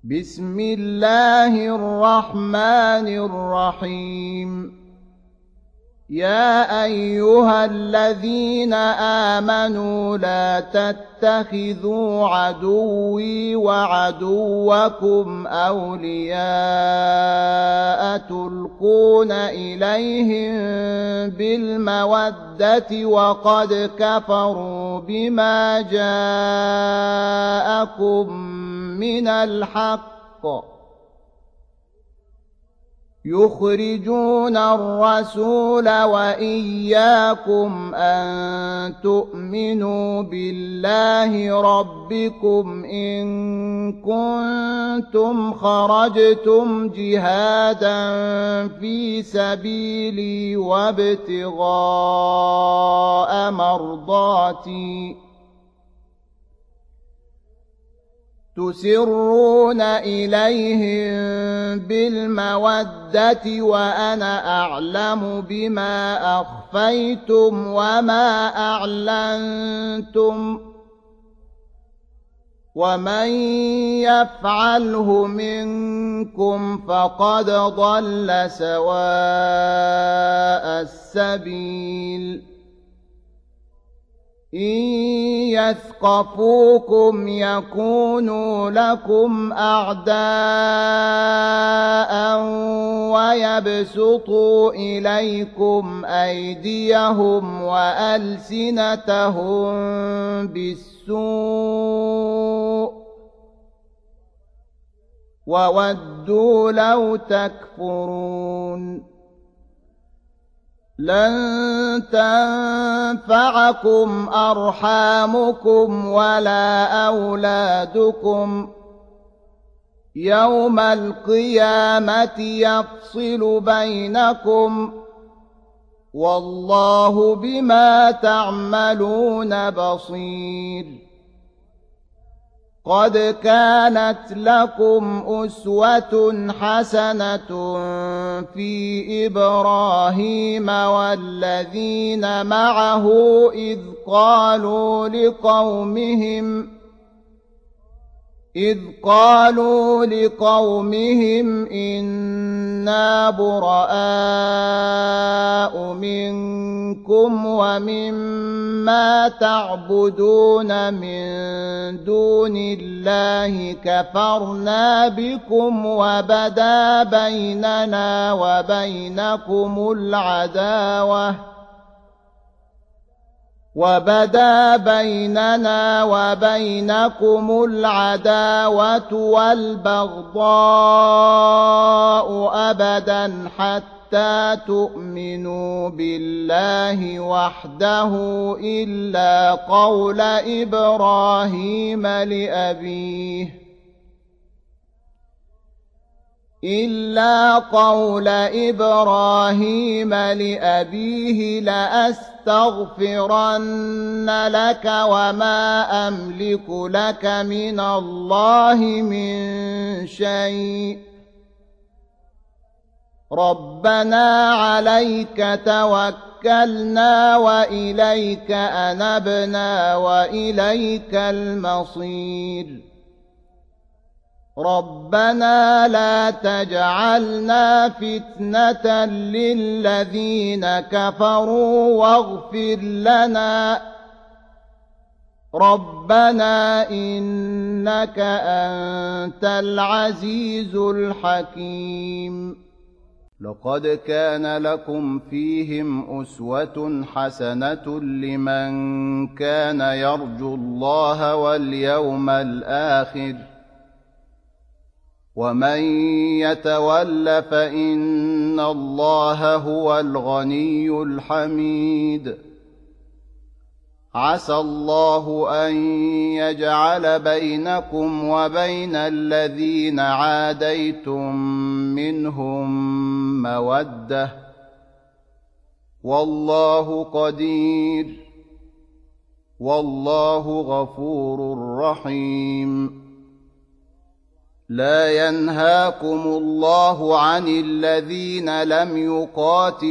بسم الله الرحمن الرحيم. يا أيها الذين آمنوا لا تتخذوا عدوي وعدوكم أولياء تلقون إليهم بالمودة وقد كفروا بما جاءكم من الحق يخرجون الرسول وإياكم أن تؤمنوا بالله ربكم إن كنتم خرجتم جهادا في سبيلي وابتغاء مرضاتي تسرون إليهم بالمودة وأنا أعلم بما أخفيتم وما أعلنتم ومن يفعله منكم فقد ضل سواء السبيل. إن يثقفوكم يكونوا لكم أعداء ويبسطوا إليكم أيديهم وألسنتهم بالسوء وودوا لو تكفرون. لن تنفعكم أرحامكم ولا أولادكم يوم القيامة يفصل بينكم والله بما تعملون بصير. قد كانت لكم أسوة حسنة في إبراهيم والذين معه إذ قالوا لقومهم إنا براء منكم ومما تعبدون من دون الله كفرنا بكم وبدا بيننا وبينكم العداوة والبغضاء أبدا حتى تؤمنوا بالله وحده إلا قول إبراهيم لأبيه لأستغفرن لك وما أملك لك من الله من شيء ربنا عليك توكلنا وإليك أنبنا وإليك المصير. ربنا لا تجعلنا فتنة للذين كفروا واغفر لنا ربنا إنك أنت العزيز الحكيم. لقد كان لكم فيهم أسوة حسنة لمن كان يرجو الله واليوم الآخر ومن يتول فإن الله هو الغني الحميد. عسى الله أن يجعل بينكم وبين الذين عاديتم منهم مودة والله قدير والله غفور رحيم. لا ينهاكم الله عن الذين لم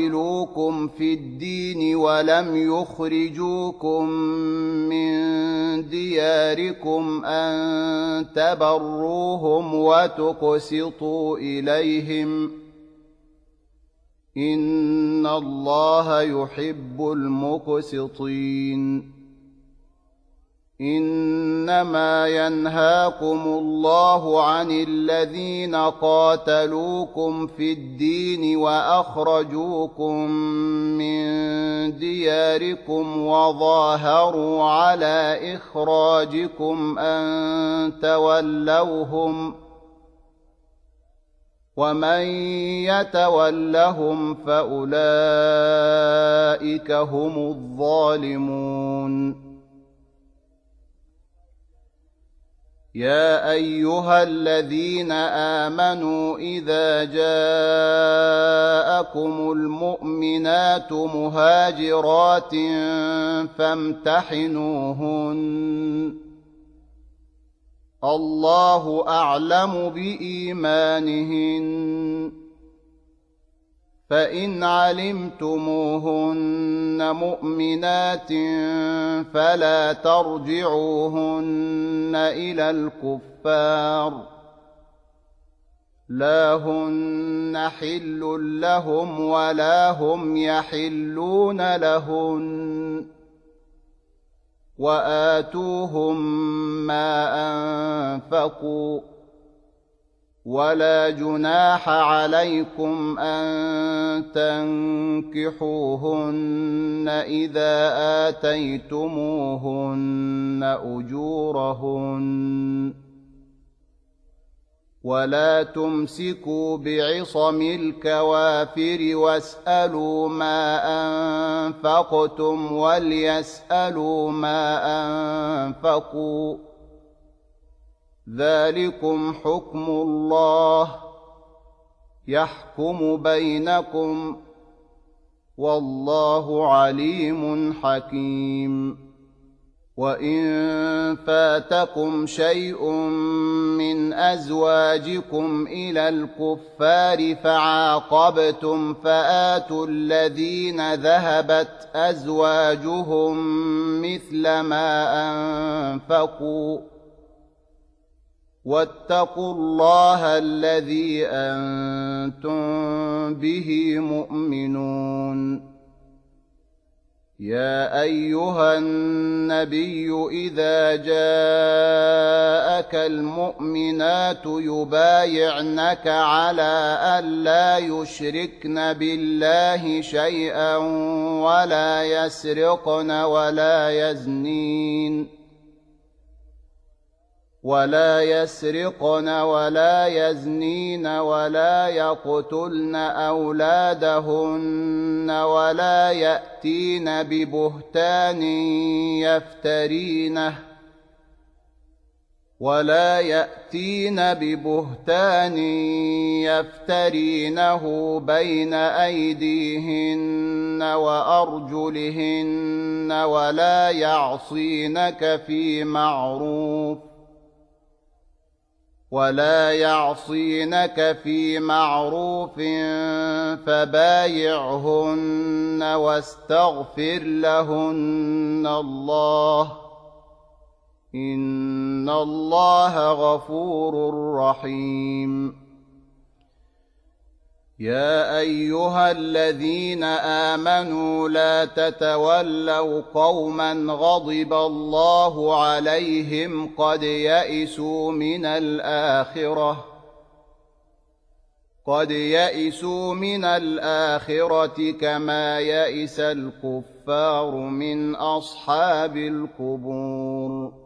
يقاتلوكم في الدين ولم يخرجوكم من دياركم أن تبروهم وتقسطوا إليهم إن الله يحب المقسطين إنما ينهاكم الله عن الذين قاتلوكم في الدين وأخرجوكم من دياركم وظاهروا على إخراجكم أن تولوهم ومن يتولهم فأولئك هم الظالمون يا أيها الذين آمنوا إذا جاءكم المؤمنات مهاجرات فامتحنوهن الله أعلم بإيمانهن فإن علمتموهن مؤمنات فلا ترجعوهن إلى الكفار لا هن حل لهم ولا هم يحلون لهن وآتوهم ما أنفقوا ولا جناح عليكم أن تنكحوهن إذا آتيتموهن أجورهن ولا تمسكوا بعصم الكوافر واسألوا ما أنفقتم وليسألوا ما أنفقوا ذلكم حكم الله يحكم بينكم والله عليم حكيم وإن فاتكم شيء من أزواجكم إلى الكفار فعاقبتم فآتوا الذين ذهبت أزواجهم مثل ما أنفقوا واتقوا الله الذي أنتم به مؤمنون يا أيها النبي إذا جاءك المؤمنات يبايعنك على ألا يشركن بالله شيئا ولا يسرقن ولا يزنين ولا يقتلن أولادهن ولا يأتين ببهتان يفترينه بين أيديهن وأرجلهن ولا يعصينك في معروف فبايعهن واستغفر لهن الله إن الله غفور رحيم يا أيها الذين آمنوا لا تتولوا قوما غضب الله عليهم قد يئسوا من الآخرة كما يئس الكفار من أصحاب القبور